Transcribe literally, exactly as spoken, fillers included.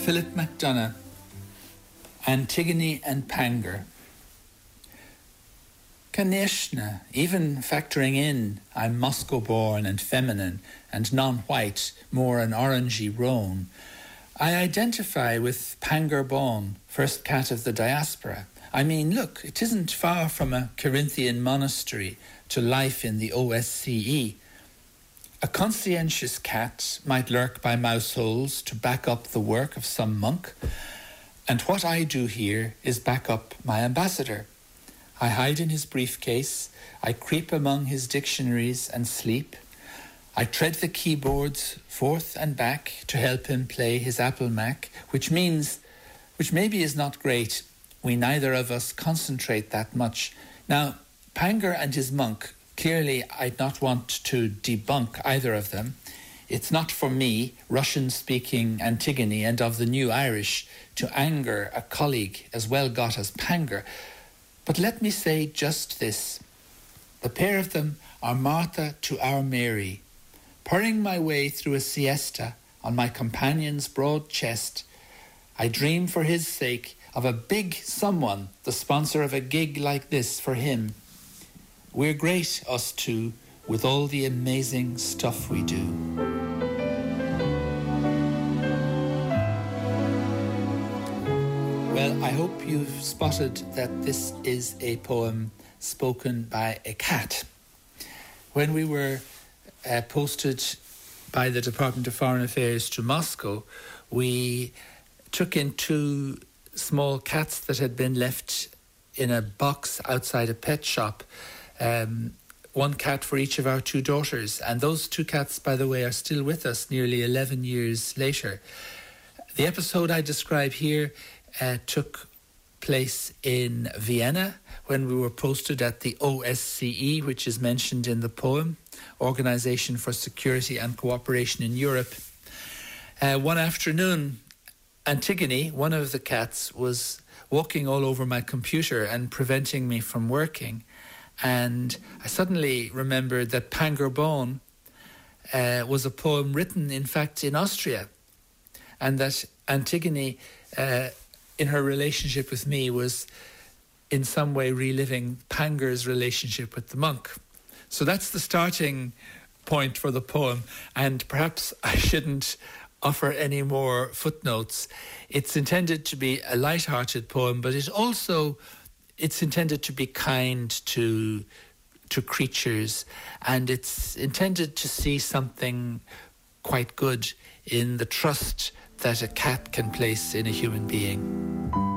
Philip McDonough, Antigone and Pangar. Kanishna, even factoring in I'm Moscow-born and feminine and non-white, more an orangey roan, I identify with Pangar Bón, first cat of the diaspora. I mean, look, it isn't far from a Corinthian monastery to life in the O S C E. A conscientious cat might lurk by mouse holes to back up the work of some monk, and what I do here is back up my ambassador. I hide in his briefcase, I creep among his dictionaries and sleep. I tread the keyboards forth and back to help him play his Apple Mac, which means, which maybe is not great, we neither of us concentrate that much. Now, Pangar and his monk, clearly I'd not want to debunk either of them. It's not for me, Russian-speaking Antigone and of the New Irish, to anger a colleague as well got as Pangar. But let me say just this. The pair of them are Martha to our Mary. Purring my way through a siesta on my companion's broad chest, I dream for his sake of a big someone, the sponsor of a gig like this for him. We're great, us two, with all the amazing stuff we do. Well, I hope you've spotted that this is a poem spoken by a cat. When we were uh, posted by the Department of Foreign Affairs to Moscow, we took in two small cats that had been left in a box outside a pet shop. Um, one cat for each of our two daughters. And those two cats, by the way, are still with us nearly eleven years later. The episode I describe here uh, took place in Vienna when we were posted at the O S C E, which is mentioned in the poem, Organisation for Security and Cooperation in Europe. Uh, one afternoon, Antigone, one of the cats, was walking all over my computer and preventing me from working. And I suddenly remembered that Pangar Bón uh, was a poem written, in fact, in Austria, and that Antigone, uh, in her relationship with me, was in some way reliving Pangar's relationship with the monk. So that's the starting point for the poem, and perhaps I shouldn't offer any more footnotes. It's intended to be a light-hearted poem, but it also it's intended to be kind to to creatures, and it's intended to see something quite good in the trust that a cat can place in a human being.